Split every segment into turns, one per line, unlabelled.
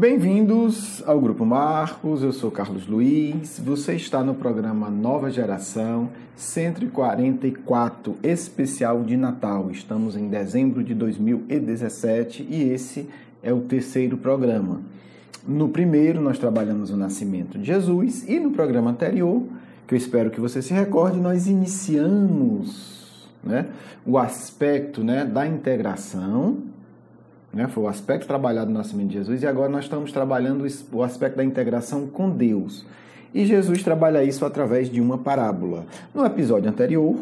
Bem-vindos ao Grupo Marcos, eu sou Carlos Luiz, você está no programa Nova Geração 144, especial de Natal. Estamos em dezembro de 2017 e esse é o terceiro programa. No primeiro nós trabalhamos o nascimento de Jesus e no programa anterior, que eu espero que você se recorde, nós iniciamos o aspecto da integração. Foi o aspecto trabalhado no nascimento de Jesus e agora nós estamos trabalhando o aspecto da integração com Deus. E Jesus trabalha isso através de uma parábola. No episódio anterior,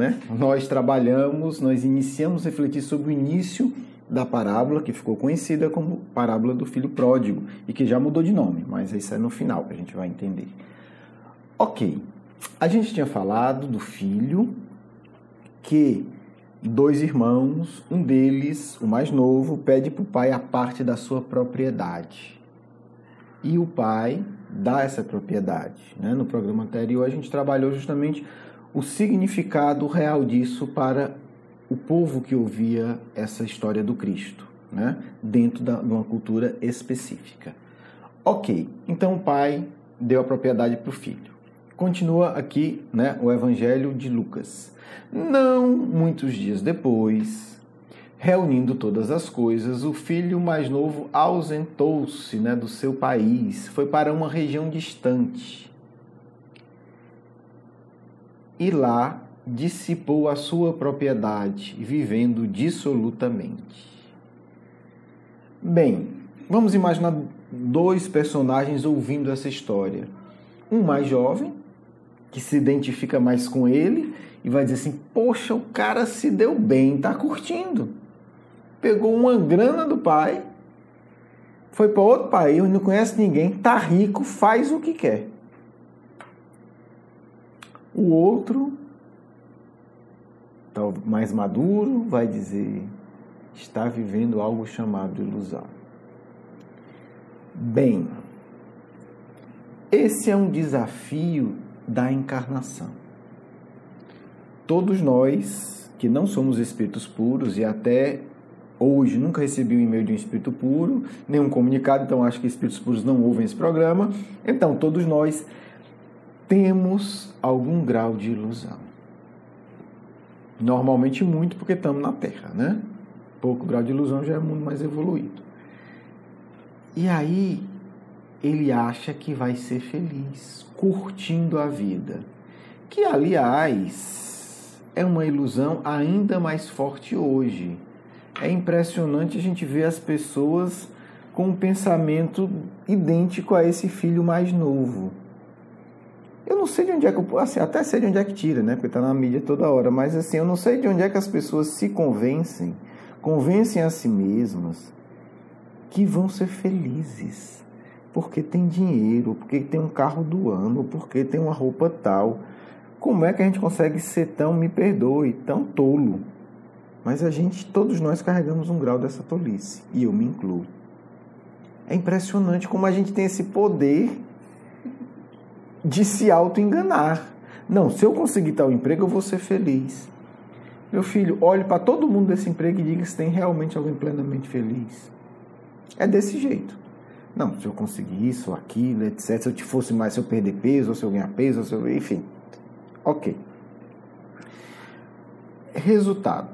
nós iniciamos a refletir sobre o início da parábola, que ficou conhecida como parábola do filho pródigo e que já mudou de nome, mas isso é no final que a gente vai entender. Ok, a gente tinha falado do filho que... dois irmãos, um deles, o mais novo, pede para o pai a parte da sua propriedade. E o pai dá essa propriedade. No programa anterior, a gente trabalhou justamente o significado real disso para o povo que ouvia essa história do Cristo, dentro de uma cultura específica. Ok, então o pai deu a propriedade para o filho. Continua aqui o Evangelho de Lucas. Não muitos dias depois, reunindo todas as coisas, o filho mais novo ausentou-se do seu país, foi para uma região distante e lá dissipou a sua propriedade, vivendo dissolutamente. Bem, vamos imaginar dois personagens ouvindo essa história. Um mais jovem, que se identifica mais com ele e vai dizer assim, poxa, o cara se deu bem, tá curtindo. Pegou uma grana do pai, foi para outro país, não conhece ninguém, tá rico, faz o que quer. O outro, mais maduro, vai dizer, está vivendo algo chamado ilusão. Bem, esse é um desafio da encarnação. Todos nós que não somos espíritos puros e até hoje nunca recebi um e-mail de um espírito puro, nenhum comunicado, então acho que espíritos puros não ouvem esse programa. Então, todos nós temos algum grau de ilusão. Normalmente muito, porque estamos na Terra, Pouco grau de ilusão já é muito mais evoluído. E aí, ele acha que vai ser feliz, curtindo a vida. Que, aliás, é uma ilusão ainda mais forte hoje. É impressionante a gente ver as pessoas com um pensamento idêntico a esse filho mais novo. Eu não sei de onde é que... até sei de onde é que tira, porque está na mídia toda hora, mas eu não sei de onde é que as pessoas se convencem a si mesmas que vão ser felizes. Porque tem dinheiro, porque tem um carro do ano, porque tem uma roupa tal. Como é que a gente consegue ser tão, me perdoe, tão tolo? Mas todos nós carregamos um grau dessa tolice, e eu me incluo. É impressionante como a gente tem esse poder de se auto-enganar. Não, se eu conseguir tal emprego, eu vou ser feliz. Meu filho, olhe para todo mundo desse emprego e diga se tem realmente alguém plenamente feliz. É desse jeito. Não, se eu conseguir isso, aquilo, etc. Se eu fosse mais, se eu perder peso, ou se eu ganhar peso, enfim. Ok. Resultado.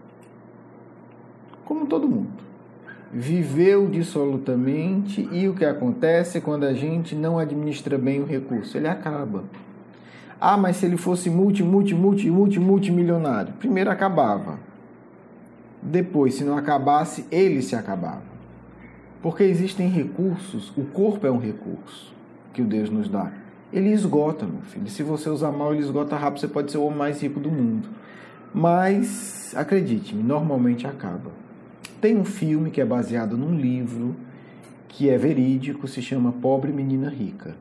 Como todo mundo. Viveu dissolutamente e o que acontece quando a gente não administra bem o recurso? Ele acaba. Ah, mas se ele fosse multimilionário. Primeiro acabava. Depois, se não acabasse, ele se acabava. Porque existem recursos, o corpo é um recurso que o Deus nos dá. Ele esgota, meu filho. Se você usar mal, ele esgota rápido, você pode ser o homem mais rico do mundo. Mas, acredite-me, normalmente acaba. Tem um filme que é baseado num livro que é verídico, se chama Pobre Menina Rica.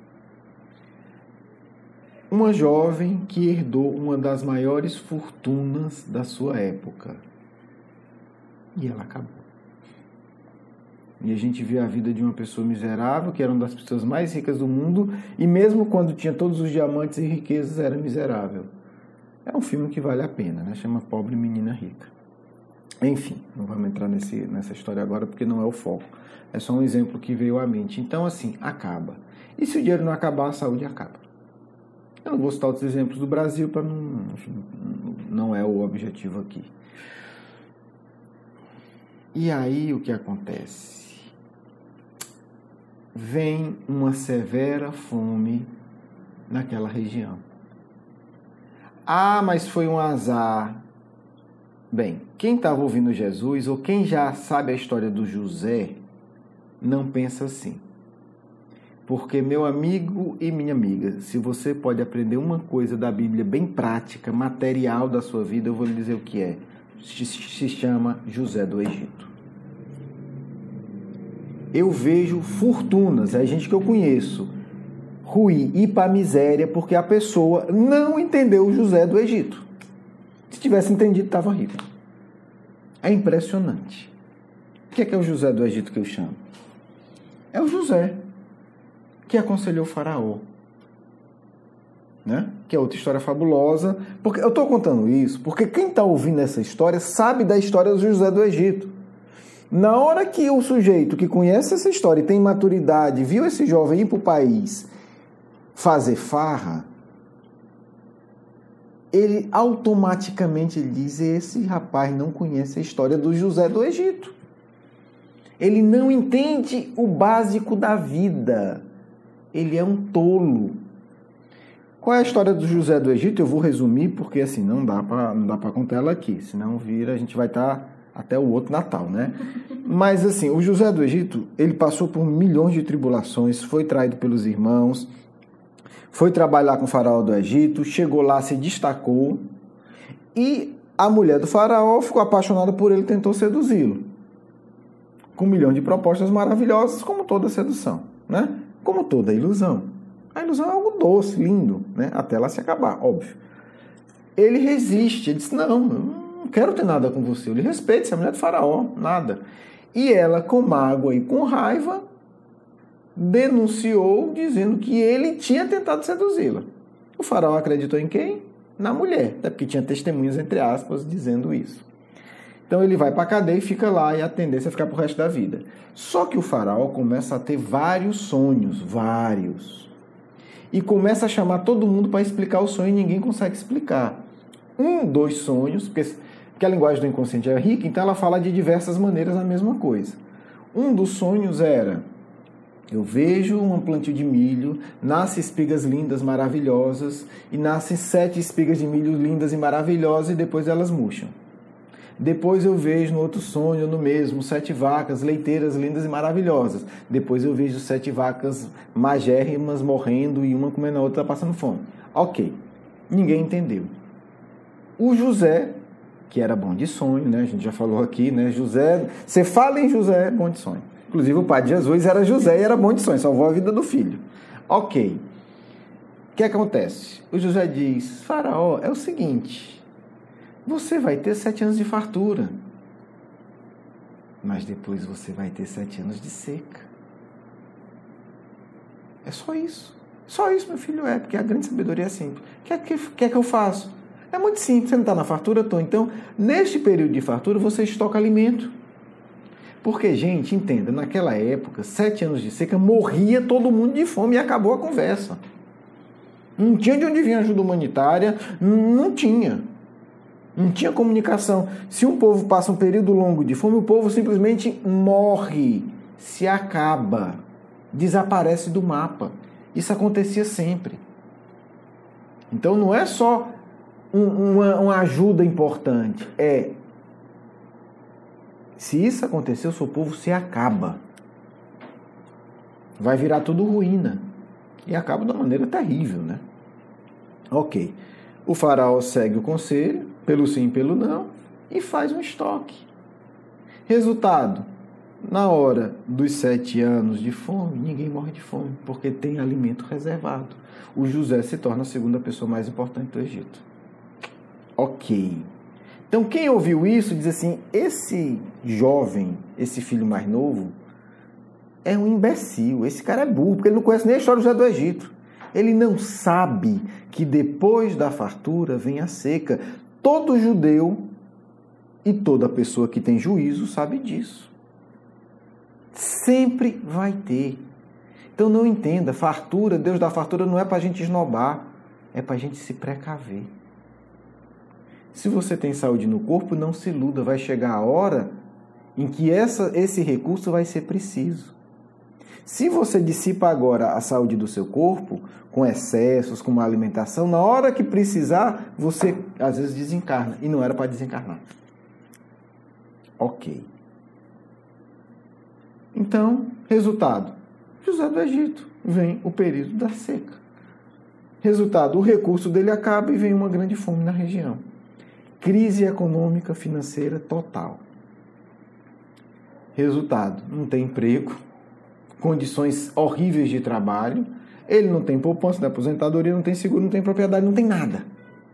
Uma jovem que herdou uma das maiores fortunas da sua época. E ela acabou. E a gente vê a vida de uma pessoa miserável, que era uma das pessoas mais ricas do mundo, e mesmo quando tinha todos os diamantes e riquezas, era miserável. É um filme que vale a pena, Chama Pobre Menina Rica. Enfim, não vamos entrar nessa história agora porque não é o foco. É só um exemplo que veio à mente. Então, assim, acaba. E se o dinheiro não acabar, a saúde acaba. Eu não vou citar outros exemplos do Brasil para não é o objetivo aqui. E aí o que acontece? Vem uma severa fome naquela região. Ah, mas foi um azar. Bem, quem estava ouvindo Jesus, ou quem já sabe a história do José, não pensa assim. Porque, meu amigo e minha amiga, se você pode aprender uma coisa da Bíblia bem prática, material da sua vida, eu vou lhe dizer o que é. Se chama José do Egito. Eu vejo fortunas, é gente que eu conheço, ruir, ir para a miséria, porque a pessoa não entendeu o José do Egito. Se tivesse entendido, estava rico. É impressionante. O que é o José do Egito que eu chamo? É o José que aconselhou o faraó. Né? Que é outra história fabulosa. Porque eu estou contando isso porque quem está ouvindo essa história sabe da história do José do Egito. Na hora que o sujeito que conhece essa história e tem maturidade, viu esse jovem ir para o país fazer farra, ele automaticamente diz: esse rapaz não conhece a história do José do Egito. Ele não entende o básico da vida. Ele é um tolo. Qual é a história do José do Egito? Eu vou resumir porque assim não dá para contar ela aqui, senão a gente vai estar até o outro Natal, né? Mas assim, o José do Egito, ele passou por milhões de tribulações, foi traído pelos irmãos, foi trabalhar com o faraó do Egito, chegou lá, se destacou e a mulher do faraó ficou apaixonada por ele e tentou seduzi-lo. Com milhões de propostas maravilhosas, como toda sedução, né? Como toda ilusão. A ilusão é algo doce, lindo, né? Até ela se acabar, óbvio. Ele resiste, ele disse: não, eu não quero ter nada com você, eu lhe respeito, você é a mulher do faraó, nada. E ela, com mágoa e com raiva, denunciou, dizendo que ele tinha tentado seduzi-la. O faraó acreditou em quem? Na mulher, até porque tinha testemunhas, entre aspas, dizendo isso. Então ele vai para a cadeia e fica lá, e a tendência é ficar pro resto da vida. Só que o faraó começa a ter vários sonhos, vários. E começa a chamar todo mundo para explicar o sonho e ninguém consegue explicar. Um dos sonhos, porque a linguagem do inconsciente é rica, então ela fala de diversas maneiras a mesma coisa. Um dos sonhos era: eu vejo um plantio de milho, nascem espigas lindas, maravilhosas, e nascem 7 espigas de milho lindas e maravilhosas, e depois elas murcham. Depois eu vejo no outro sonho, no mesmo, 7 vacas leiteiras lindas e maravilhosas. Depois eu vejo 7 vacas magérrimas morrendo e uma comendo a outra, passando fome. Ok, ninguém entendeu. O José, que era bom de sonho, né? A gente já falou aqui, né? José, você fala em José, bom de sonho. Inclusive o pai de Jesus era José e era bom de sonho, salvou a vida do filho. Ok. O que acontece? O José diz: faraó, é o seguinte, você vai ter 7 anos de fartura, mas depois você vai ter 7 anos de seca. É só isso. Só isso, meu filho, porque a grande sabedoria é simples. O que é que eu faço? É muito simples, você não está na fartura, eu estou. Então, neste período de fartura, você estoca alimento. Porque, gente, entenda, naquela época, 7 anos de seca, morria todo mundo de fome e acabou a conversa. Não tinha de onde vinha ajuda humanitária, não tinha. Não tinha comunicação. Se um povo passa um período longo de fome, o povo simplesmente morre, se acaba, desaparece do mapa. Isso acontecia sempre. Então não é só uma ajuda importante, se isso acontecer, o seu povo se acaba. Vai virar tudo ruína. E acaba de uma maneira terrível, né? Ok. O faraó segue o conselho, pelo sim e pelo não, e faz um estoque. Resultado: na hora dos 7 anos de fome, ninguém morre de fome, porque tem alimento reservado. O José se torna a segunda pessoa mais importante do Egito. Ok. Então, quem ouviu isso diz assim: esse jovem, esse filho mais novo, é um imbecil, esse cara é burro, porque ele não conhece nem a história do José do Egito. Ele não sabe que depois da fartura vem a seca. Todo judeu E toda pessoa que tem juízo sabe disso. Sempre vai ter. Então não entenda, fartura, Deus dá fartura não é para a gente esnobar, é para a gente se precaver. Se você tem saúde no corpo, não se iluda, vai chegar a hora em que esse recurso vai ser preciso. Se você dissipa agora a saúde do seu corpo, com excessos, com má alimentação, na hora que precisar, você às vezes desencarna, e não era para desencarnar. Ok. Então, resultado, José do Egito, vem o período da seca. Resultado, o recurso dele acaba e vem uma grande fome na região. Crise econômica, financeira total. Resultado, não tem emprego, condições horríveis de trabalho, ele não tem poupança, não tem aposentadoria, não tem seguro, não tem propriedade, não tem nada.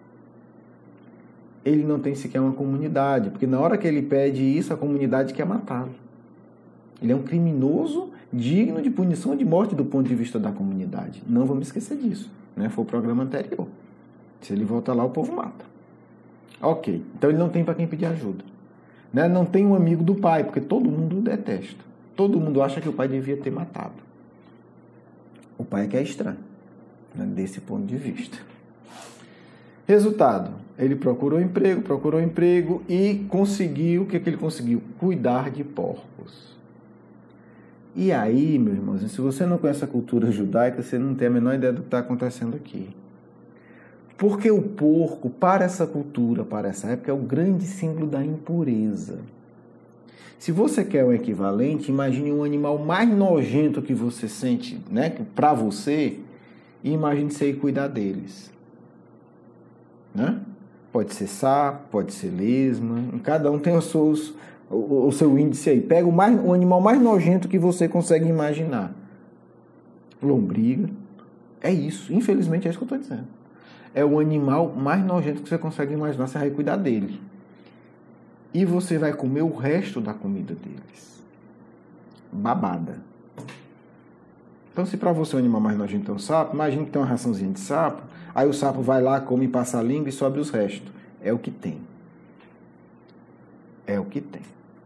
Ele não tem sequer uma comunidade, porque na hora que ele pede isso, a comunidade quer matá-lo. Ele é um criminoso digno de punição de morte do ponto de vista da comunidade. Não vamos esquecer disso, né? Foi o programa anterior. Se ele volta lá, o povo mata. Ok, então ele não tem para quem pedir ajuda. Né? Não tem um amigo do pai, porque todo mundo o detesta. Todo mundo acha que o pai devia ter matado. O pai é que é estranho, né? Desse ponto de vista. Resultado, ele procurou emprego e conseguiu, o que ele conseguiu? Cuidar de porcos. E aí, meus irmãos, se você não conhece a cultura judaica, você não tem a menor ideia do que está acontecendo aqui. Porque o porco, para essa cultura, para essa época, é o grande símbolo da impureza. Se você quer um equivalente, imagine um animal mais nojento que você sente, né, para você, e imagine você ir cuidar deles. Né? Pode ser sapo, pode ser lesma, cada um tem o seu índice aí. Pega o animal mais nojento que você consegue imaginar. Lombriga. É isso. Infelizmente é isso que eu estou dizendo. É o animal mais nojento que você consegue imaginar. Você vai cuidar dele. E você vai comer o resto da comida deles. Babada. Então, se para você o animal mais nojento é um sapo, imagine que tem uma raçãozinha de sapo, aí o sapo vai lá, come, passa a língua e sobe os restos. É o que tem. É o que tem.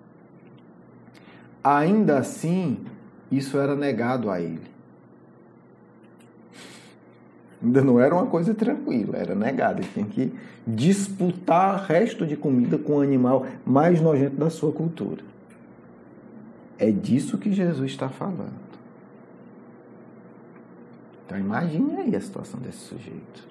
Ainda assim, isso era negado a ele. Ainda não era uma coisa tranquila, era negado. Ele tinha que disputar resto de comida com o animal mais nojento da sua cultura. É disso que Jesus está falando. Então imagine aí a situação desse sujeito.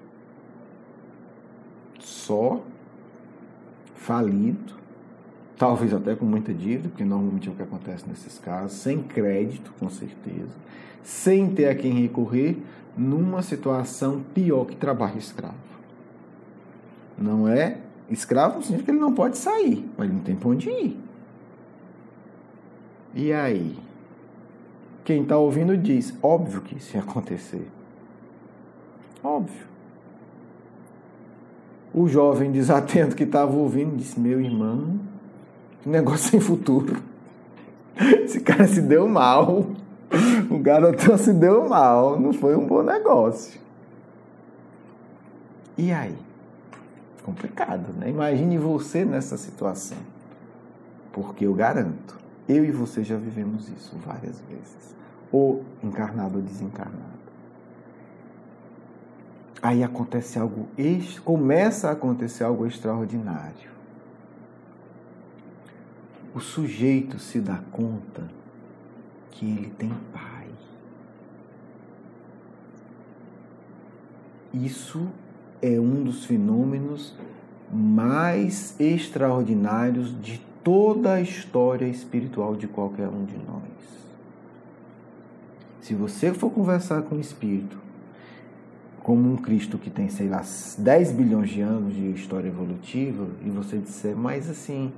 Só, falido, talvez até com muita dívida, porque normalmente é o que acontece nesses casos, sem crédito, com certeza, sem ter a quem recorrer, numa situação pior que trabalho escravo. Não é escravo, não significa que ele não pode sair, mas ele não tem para onde ir. E aí? Quem está ouvindo diz, óbvio que isso ia acontecer. Óbvio. O jovem desatento que estava ouvindo disse, meu irmão, que negócio sem futuro. Esse cara se deu mal. O garotão se deu mal. Não foi um bom negócio. E aí? Complicado, né? Imagine você nessa situação. Porque eu garanto, eu e você já vivemos isso várias vezes. Ou encarnado ou desencarnado. Aí começa a acontecer algo extraordinário. O sujeito se dá conta que ele tem pai. Isso é um dos fenômenos mais extraordinários de toda a história espiritual de qualquer um de nós. Se você for conversar com o espírito, como um Cristo que tem, sei lá, 10 bilhões de anos de história evolutiva, e você disser, mas assim,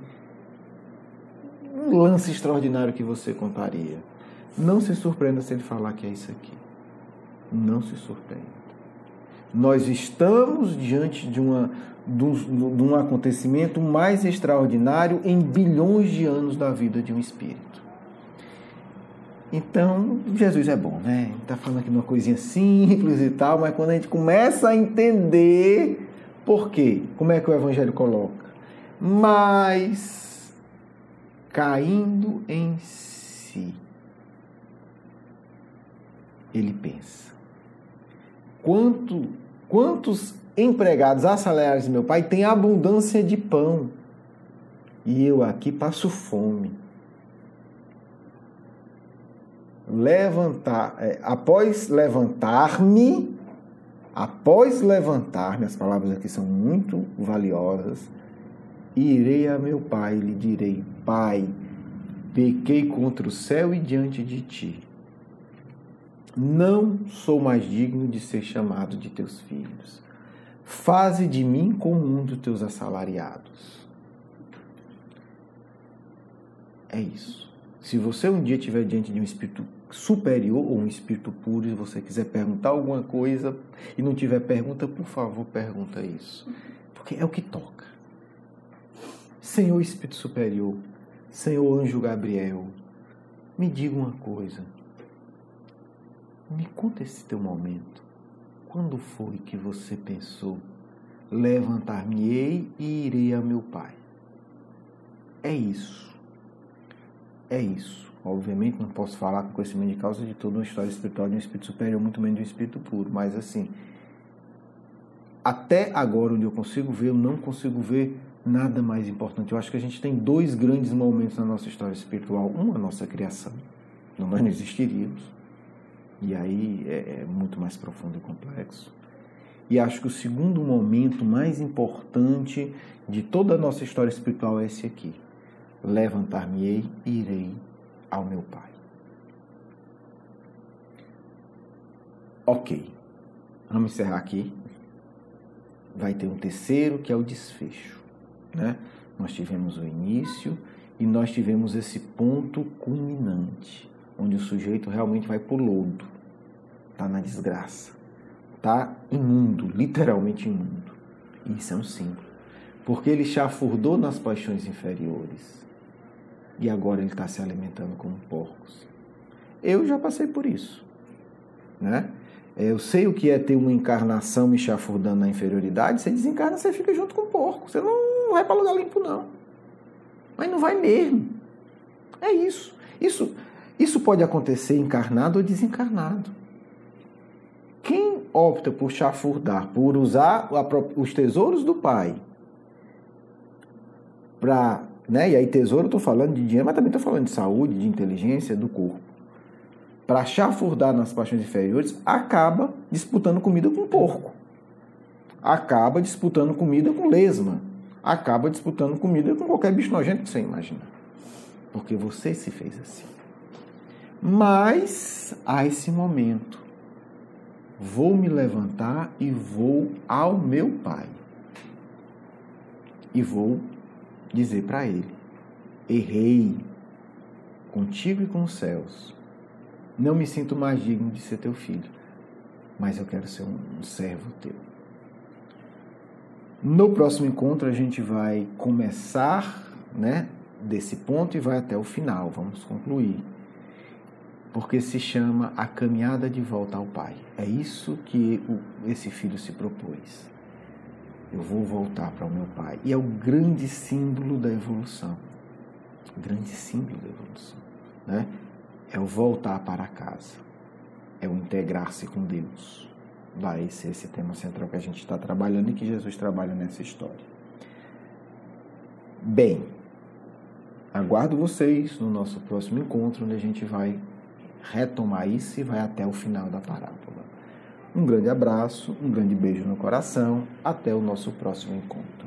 um lance extraordinário que você contaria, não se surpreenda se ele falar que é isso aqui. Não se surpreenda. Nós estamos diante de um acontecimento mais extraordinário em bilhões de anos da vida de um espírito. Então, Jesus é bom, né? Ele está falando aqui de uma coisinha simples e tal, mas quando a gente começa a entender por quê, como é que o Evangelho coloca? Mas, caindo em si, ele pensa: quantos empregados assalariados de meu pai têm abundância de pão e eu aqui passo fome. Após levantar-me, as palavras aqui são muito valiosas, irei a meu pai e lhe direi: Pai, pequei contra o céu e diante de ti. Não sou mais digno de ser chamado de teus filhos. Faze de mim como um dos teus assalariados. É isso. Se você um dia estiver diante de um espírito superior ou um espírito puro, e você quiser perguntar alguma coisa e não tiver pergunta, por favor, pergunta isso. Porque é o que toca. Senhor Espírito Superior, Senhor Anjo Gabriel, me diga uma coisa. Me conta esse teu momento. Quando foi que você pensou: levantar-me-ei e irei a meu pai? É isso. É isso. Obviamente não posso falar com conhecimento de causa de toda uma história espiritual de um espírito superior, muito menos de um espírito puro, mas assim, até agora onde eu consigo ver, eu não consigo ver nada mais importante. Eu acho que a gente tem dois grandes momentos na nossa história espiritual. Um, a nossa criação. Nós não existiríamos. E aí é muito mais profundo e complexo. E acho que o segundo momento mais importante de toda a nossa história espiritual é esse aqui. Levantar-me-ei e irei ao meu pai. Ok. Vamos encerrar aqui. Vai ter um terceiro, que é o desfecho, né? Nós tivemos o início e nós tivemos esse ponto culminante, onde o sujeito realmente vai pro lodo, está na desgraça, está imundo, literalmente imundo. E isso é um símbolo, porque ele chafurdou nas paixões inferiores e agora ele está se alimentando como porcos. Eu já passei por isso, né? Eu sei o que é ter uma encarnação me chafurdando na inferioridade. Você desencarna, você fica junto com o porco. Você não vai para lugar limpo, não. Mas não vai mesmo. É isso. Isso pode acontecer encarnado ou desencarnado. Quem opta por chafurdar, por usar os tesouros do pai para, né? E aí tesouro eu estou falando de dinheiro, mas também estou falando de saúde, de inteligência, do corpo. Para chafurdar nas paixões inferiores, acaba disputando comida com porco. Acaba disputando comida com lesma. Acaba disputando comida com qualquer bicho nojento que você imaginar. Porque você se fez assim. Mas, há esse momento. Vou me levantar e vou ao meu pai. E vou dizer para ele: errei contigo e com os céus. Não me sinto mais digno de ser teu filho, mas eu quero ser um servo teu. No próximo encontro a gente vai começar, né, desse ponto e vai até o final, vamos concluir. Porque se chama a caminhada de volta ao Pai. É isso que esse filho se propôs. Eu vou voltar para o meu Pai. E é o grande símbolo da evolução. O grande símbolo da evolução, né? É o voltar para casa, é o integrar-se com Deus. Vai ser esse tema central que a gente está trabalhando e que Jesus trabalha nessa história. Bem, aguardo vocês no nosso próximo encontro, onde a gente vai retomar isso e vai até o final da parábola. Um grande abraço, um grande beijo no coração, até o nosso próximo encontro.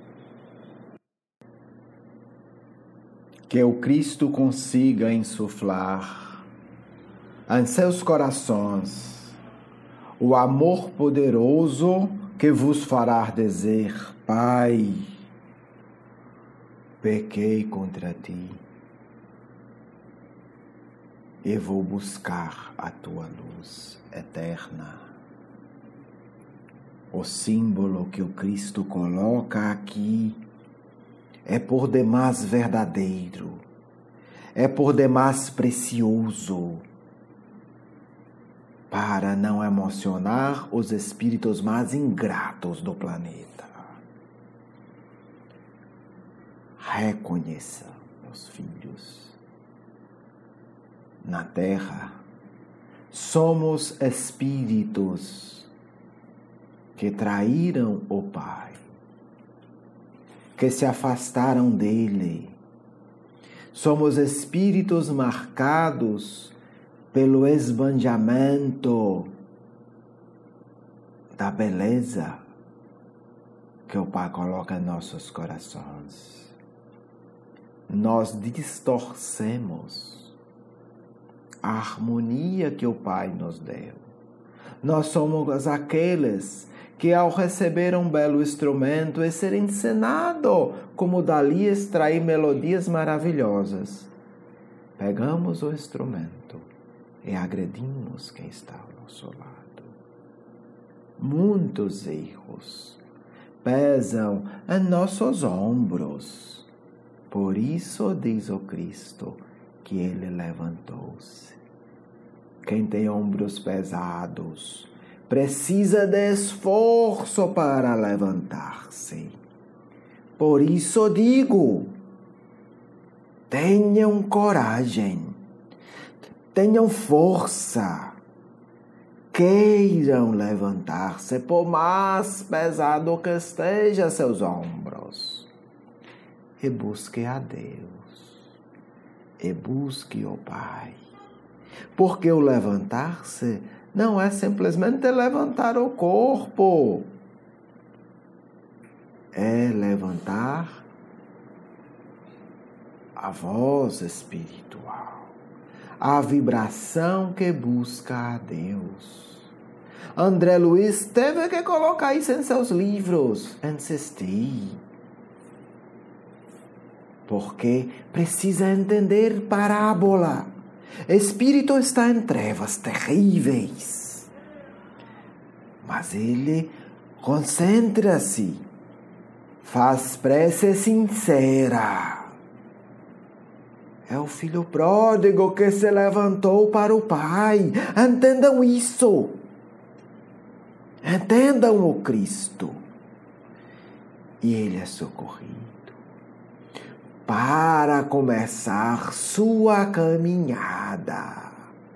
Que o Cristo consiga insuflar em seus corações o amor poderoso que vos fará dizer: Pai, pequei contra ti e vou buscar a tua luz eterna. O símbolo que o Cristo coloca aqui é por demais verdadeiro, é por demais precioso, para não emocionar os espíritos mais ingratos do planeta. Reconheça, meus filhos, na terra somos espíritos que traíram o Pai, que se afastaram dele. Somos espíritos marcados pelo esbanjamento da beleza que o Pai coloca em nossos corações. Nós distorcemos a harmonia que o Pai nos deu. Nós somos aqueles que, ao receber um belo instrumento e ser ensinado como dali extrair melodias maravilhosas, pegamos o instrumento e agredimos quem está ao nosso lado. Muitos erros pesam em nossos ombros. Por isso diz o Cristo que ele levantou-se. Quem tem ombros pesados precisa de esforço para levantar-se. Por isso digo, tenham coragem, tenham força, queiram levantar-se, por mais pesado que estejam seus ombros, e busque a Deus, e busque o Pai, porque o levantar-se não é simplesmente levantar o corpo, é levantar a voz espiritual, a vibração que busca a Deus. André Luiz teve que colocar isso em seus livros, insistir, porque precisa entender parábola. Espírito está em trevas terríveis, mas ele concentra-se, faz prece sincera. É o filho pródigo que se levantou para o Pai. Entendam isso. Entendam o Cristo. E ele é socorrido para começar sua caminhada.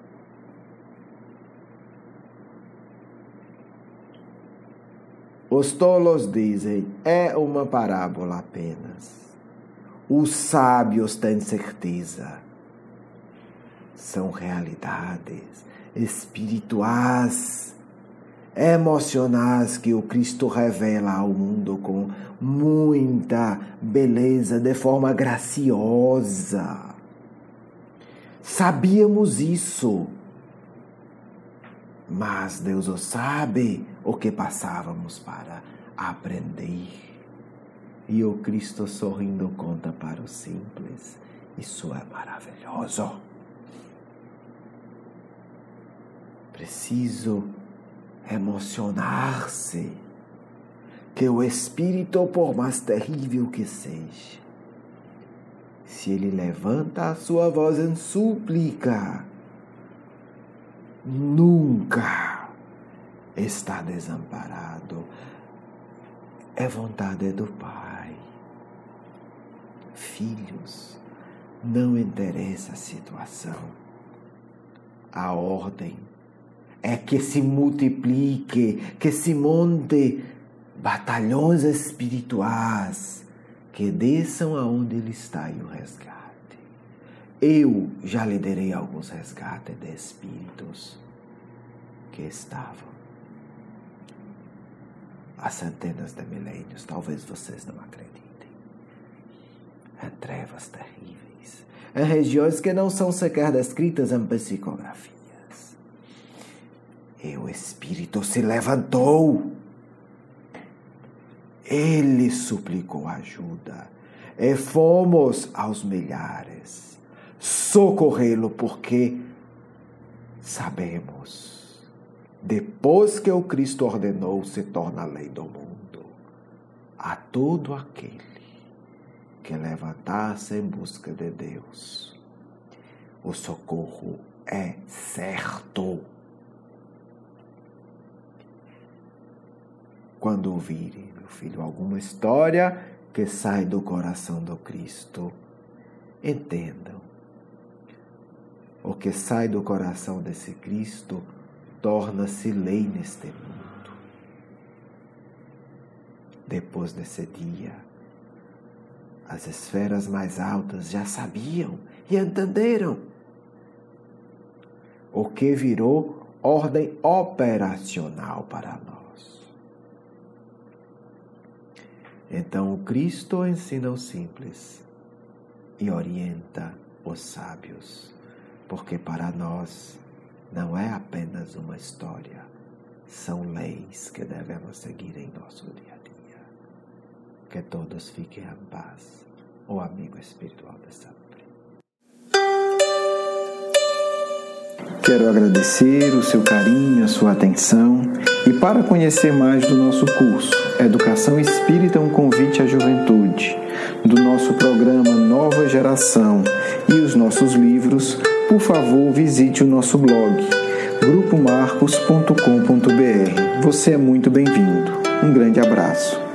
Os tolos dizem, é uma parábola apenas. Os sábios têm certeza. São realidades espirituais, emocionais que o Cristo revela ao mundo com muita beleza, de forma graciosa. Sabíamos isso, mas Deus sabe o que passávamos para aprender. E o Cristo sorrindo conta para os simples. Isso é maravilhoso. Preciso emocionar-se, que o Espírito, por mais terrível que seja, se ele levanta a sua voz em súplica, nunca está desamparado. É vontade do Pai. Filhos, não interessa a situação. A ordem é que se multiplique, que se monte batalhões espirituais que desçam aonde ele está e o resgate. Eu já liderei alguns resgates de espíritos que estavam há centenas de milênios, talvez vocês não acreditem, em trevas terríveis, em regiões que não são sequer descritas em psicografias. E o Espírito se levantou. Ele suplicou ajuda. E fomos aos milhares socorrê-lo, porque sabemos, depois que o Cristo ordenou, se torna a lei do mundo. A todo aquele que levantar-se em busca de Deus, o socorro é certo. Quando ouvirem, meu filho, alguma história que sai do coração do Cristo, entendam. O que sai do coração desse Cristo torna-se lei neste mundo. Depois desse dia, as esferas mais altas já sabiam e entenderam. O que virou ordem operacional para nós. Então o Cristo ensina o simples e orienta os sábios, porque para nós não é apenas uma história, são leis que devemos seguir em nosso dia a dia. Que todos fiquem em paz, o amigo espiritual de sempre. Quero agradecer o seu carinho, a sua atenção, e para conhecer mais do nosso curso Educação Espírita, um convite à juventude, do nosso programa Nova Geração e os nossos livros, por favor, visite o nosso blog grupomarcos.com.br. Você é muito bem-vindo. Um grande abraço.